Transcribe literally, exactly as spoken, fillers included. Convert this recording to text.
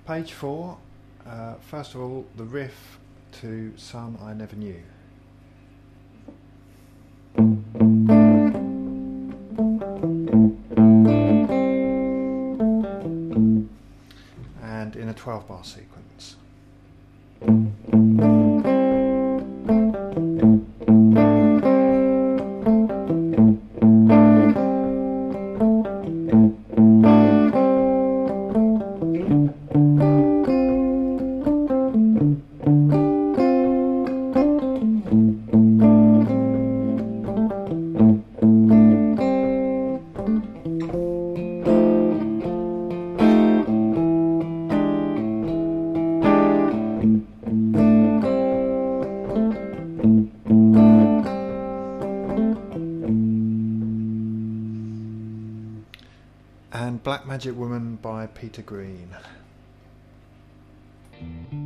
Page four. Uh, first of all, the riff to Some I Never Knew. And in a twelve bar sequence. And Black Magic Woman by Peter Green.